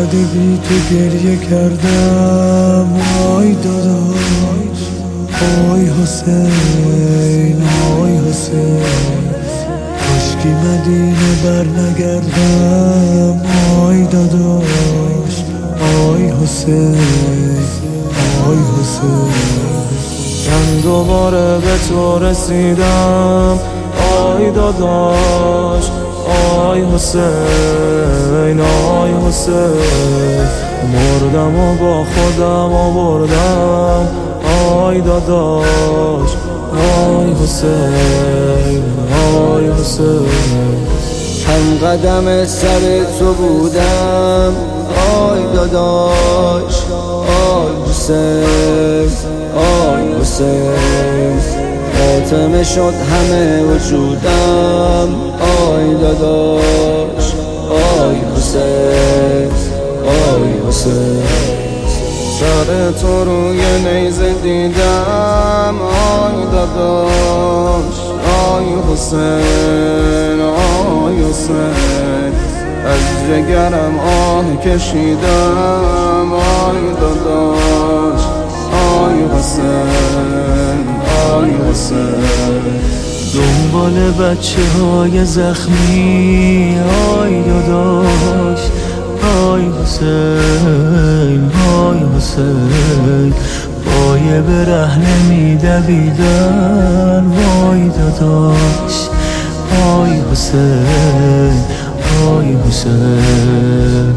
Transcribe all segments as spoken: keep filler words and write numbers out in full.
بعد بی تو گریه کردم آی داداش، آی حسین، آی حسین، کاشکی مدینه بر نگردم آی داداش، آی حسین، آی حسین. من دوباره به تو رسیدم آی داداش، آی حسین، آی حسین، مردم و با خودم آوردم آی داداش، آی حسین، آی حسین. هم قدم سر تو بودم آی داداش، آی حسین، آی حسین، خاتمه شد همه وجودم آی داداش، آی حسین، آی حسین. سر تو روی نیزه دیدم آی داداش، آی حسین، آی حسین، از جگرم آه کشیدم آی داداش، آی حسین، آی حسین. دنبال بچه های زخمی آی داداش، آی حسین، آی حسین، پای برهنه میدویدن وای داداش، آی حسین، آی حسین.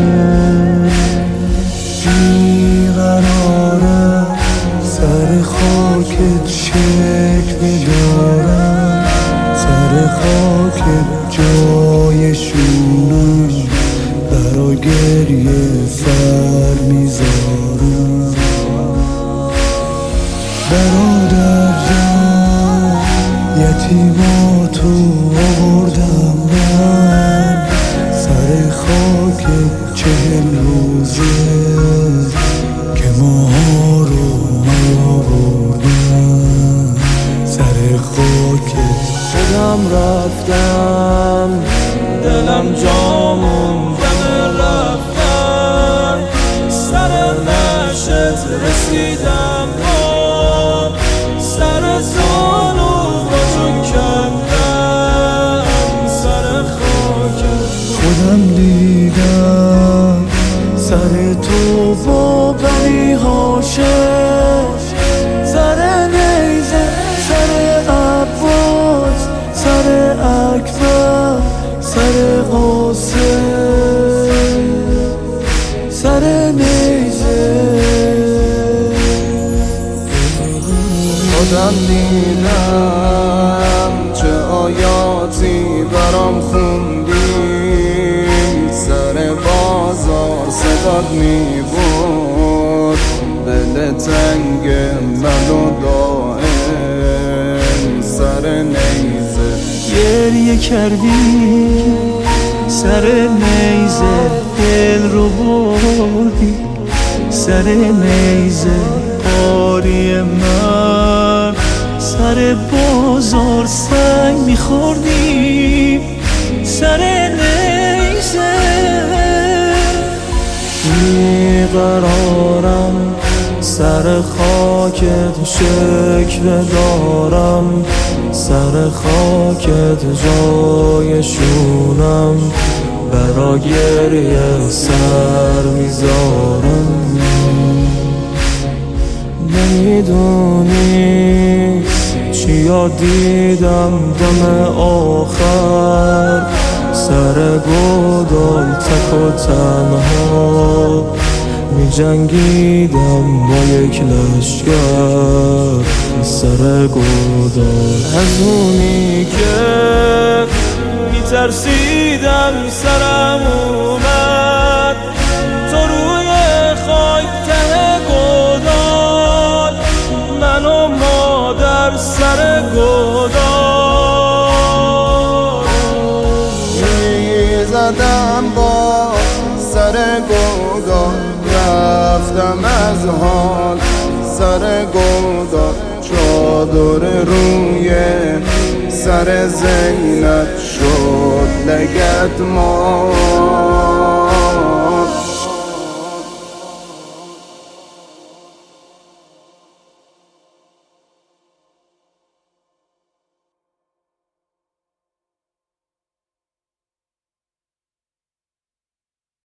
بیقرارم سر خاکت شکوه دارم، سر خاکت جای شونم، برا گریه سر میذارم. برادر جان یتیماتو آوردم من، سر خاکت چهل روزه که ماها رو نیاوردم، سر خاکت خودم رفتم، دلم جا موندم رفتم، سر نشت رسیدم با سر زانو با جون کندم، سر خاکت خودم دیدم، سر تو با بنی هاشم، سر نیزه، سر عباس، سر اکبر، سر قاسم، سر نیزه. خودم دیدم چه آیاتی برام خوندی، سر بازار صدات میبود دل تنگ منو دائم، سر نیزه گریه کردی، سر نیزه دل رو بردی، سر نیزه آری من، سر بازار سنگ میخوردی، سر نیزه. بیقرارم سر خاکت شکوه دارم، سر خاکت جای شونم، برا گریه سر میذارم. نمیدونی چیا دیدم دم آخر، سر گودال تک و تنها می جنگیدم با یک لشگر، سر گودال از اونی که می ترسیدم سرم اومد، تو روی خاک ته گودال، من و مادر سر گودال می زدم با سر گودال، رفتم از حال سر گودال، چادر روی سر زینت شد لگد ما.